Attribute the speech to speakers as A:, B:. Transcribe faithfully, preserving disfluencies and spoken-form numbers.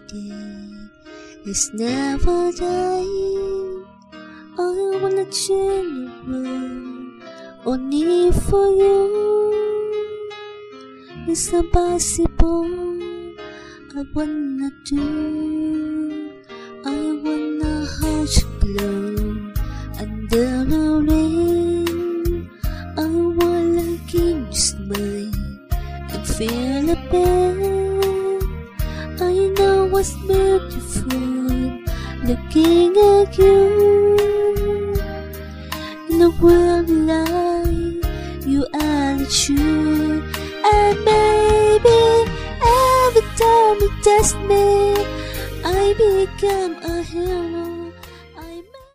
A: day is never dying. I wanna change the world only for you. It's impossible. I wanna do. I wanna hold you close under the rain. I wanna give you smile and feel the pain. I know what's beautiful looking at you. In a world like you are the truth. And baby, every time you test me, I become a hero.